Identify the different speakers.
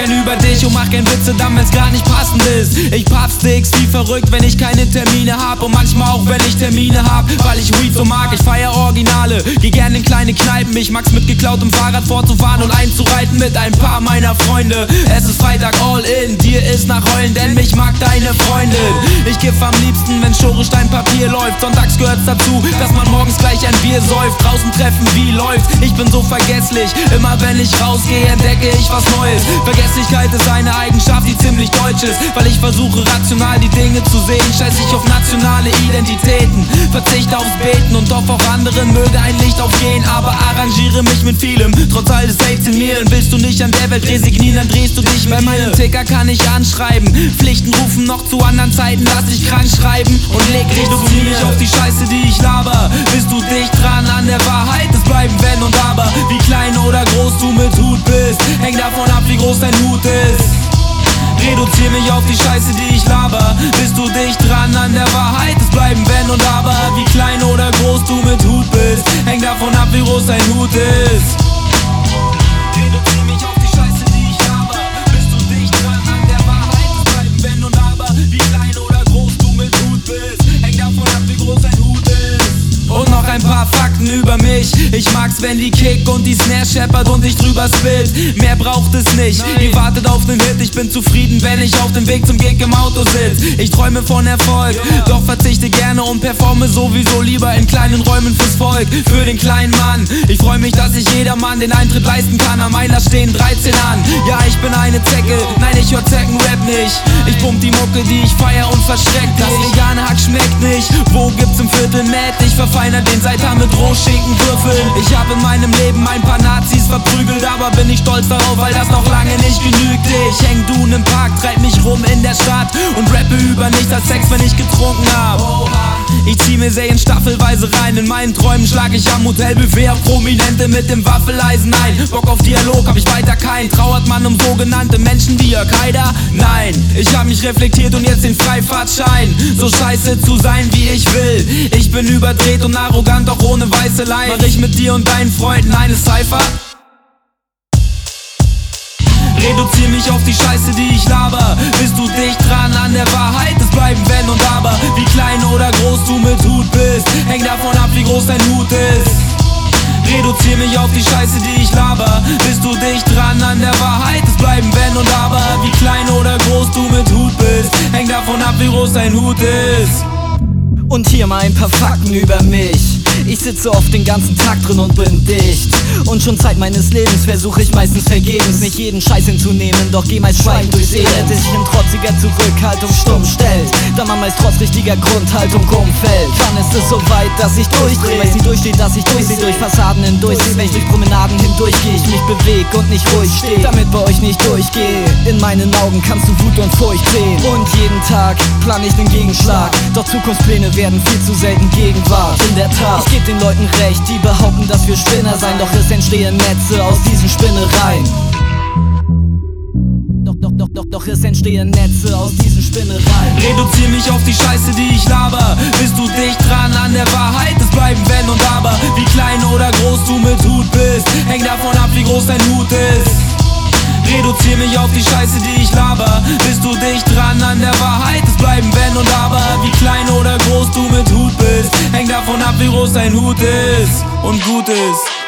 Speaker 1: gern über dich und mach gern Witze, dann wenn's gar nicht passend ist. Ich puff Sticks wie verrückt, wenn ich keine Termine hab, und manchmal auch wenn ich Termine hab, weil ich Weed so mag. Ich feier Originale, geh gern in kleine Kneipen. Ich mag's mit geklautem Fahrrad vorzufahren und einzureiten mit ein paar meiner Freunde. Es ist Freitag all in, dir ist nach Heulen, denn mich mag deine Freundin. Ich kiff am liebsten, wenn Schornsteinpapier läuft. Sonntags gehört's dazu, dass man morgens gleich ein Bier säuft. Draußen treffen, wie läuft's? Ich bin so vergesslich, immer wenn ich rausgehe, entdecke ich was Neues. Vergesslichkeit ist eine Eigenschaft, die ziemlich deutsch ist, weil ich versuche rational die Dinge zu sehen. Scheiß ich auf nationale Identitäten, verzichte aufs Beten und hoffe auch anderen möge ein Licht aufgehen, aber arrangiere mich mit vielem, trotz all des Hates in mir. Und willst du nicht an der Welt resignieren, dann drehst du dich mit mir. Bei meinem Ticker kann ich anschreiben, Pflichten rufen noch zu anderen Zeiten, lass dich krank schreiben und leg dich zu mir. Auf die Scheiße, die ich laber, bist du dicht dran an der Wahrheit? Es bleiben Wenn und Aber, wie klein oder groß du mit Hut bist, hängt davon ab, wie groß dein Hut ist. Reduzier mich auf die Scheiße, die ich laber, bist du dicht dran an der Wahrheit? Es bleiben Wenn und Aber, wie klein oder groß du mit Hut bist, hängt davon ab, wie groß dein Hut ist. Reduzier mich auf die Scheiße, die ich laber, bist du dicht dran an der Wahrheit? Es bleiben Wenn und Aber, wie klein oder groß du mit Hut bist, hängt davon ab, wie groß dein Hut ist. Und noch ein paar Fakten über mich. Ich mag's, wenn die Kick und die Snare scheppert und ich drüber spit. Mehr braucht es nicht, ihr wartet auf den Hit. Ich bin zufrieden, wenn ich auf dem Weg zum Gig im Auto sitz. Ich träume von Erfolg, doch verzichte gerne und performe sowieso lieber in kleinen Räumen fürs Volk, für den kleinen Mann. Ich freu mich, dass sich jedermann den Eintritt leisten kann. Am Einlass stehen 13 an. Ja, ich bin eine Zecke, nein, ich hör Zeckenrap nicht. Ich pump die Mucke, die ich feier und verschreckt. Das vegane Hack schmeckt nicht. Wo gibt's im Viertel Matt? Ich verfeiner den Seitan mit Rohschinkenwürfeln. Ich hab in meinem Leben ein paar Nazis verprügelt, aber bin ich stolz darauf, weil das noch lange nicht genügt. Ich häng Dun im Park, treib mich rum in der Stadt und rappe über nichts als Sex, wenn ich getrunken hab. Ich zieh mir Serien staffelweise rein, in meinen Träumen schlag ich am Hotelbuffet auf Prominente mit dem Waffeleisen ein. Bock auf Dialog hab ich weiter keinen, trauert man um sogenannte Menschen wie Al-Qaida? Nein, ich hab mich reflektiert und jetzt den Freifahrtschein, so scheiße zu sein wie ich will. Ich bin überdreht und arrogant, doch ohne weiße Leine. Mach ich mit dir und deinen Freunden eine Cypher? Reduzier mich auf die Scheiße, die ich laber, bist du dicht dran an der Wahrheit? Es bleiben Wenn und Aber, wie klein oder groß du mit Hut bist, hängt davon ab, wie groß dein Hut ist. Reduzier mich auf die Scheiße, die ich laber, bist du dicht dran an der Wahrheit? Es bleiben Wenn und Aber, wie klein oder groß du mit Hut bist, hängt davon ab, wie groß dein Hut ist.
Speaker 2: Und hier mal ein paar Fakten über mich. Ich sitze oft den ganzen Tag drin und bin dicht. Und schon Zeit meines Lebens versuche ich meistens vergebens, nicht jeden Scheiß hinzunehmen, doch geh meist schweigend durchs Elend, der sich in trotziger Zurückhaltung stumm stellt, da man meist trotz richtiger Grundhaltung umfällt. Wann ist es soweit, dass ich durchdreh? Weil's nicht durchsteht, dass ich durchseh, durch Fassaden hindurchseh. Wenn ich durch Promenaden hindurchgeh, ich mich beweg und nicht ruhig steh, damit bei euch nicht durchgeh. In meinen Augen kannst du Wut und Furcht sehen. Und jeden Tag plan ich den Gegenschlag, doch Zukunftspläne werden viel zu selten Gegenwart. In der Tat, ich geb den Leuten recht, die behaupten, dass wir Spinner seien, doch es entstehen Netze aus diesen Spinnereien. Doch es entstehen Netze aus diesen Spinnereien.
Speaker 1: Reduzier mich auf die Scheiße, die ich laber, bist du dicht dran an der Wahrheit? Es bleiben Wenn und Aber, wie klein oder groß du mit Hut bist, hängt davon ab, wie groß dein Hut ist. Reduzier mich auf die Scheiße, die ich laber, bist du dicht dran an der Wahrheit? Es bleiben Wenn und Aber, wie klein oder groß du mit Hut bist, hängt davon ab, wie groß dein Hut ist und gut ist.